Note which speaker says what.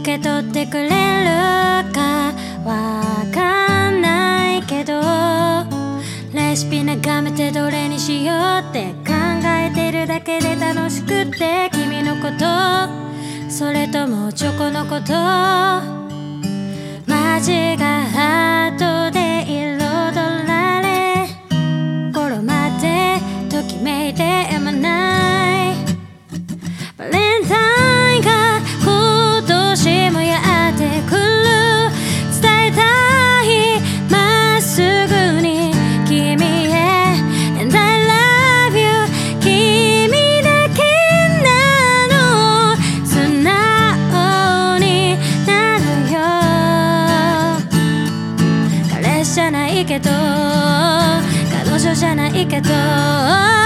Speaker 1: け取ってくれるかわかんないけど、レシピ眺めてどれにしようって考えてるだけで楽しくって、君のことそれともチョコのこと、街がハートで彩られ、頃までときめいてやまないバレンタインが今年もやってくる、伝えたいまっすぐに君へ And I love you 君だけなの、素直になるよ。彼氏じゃないけど彼女じゃないけど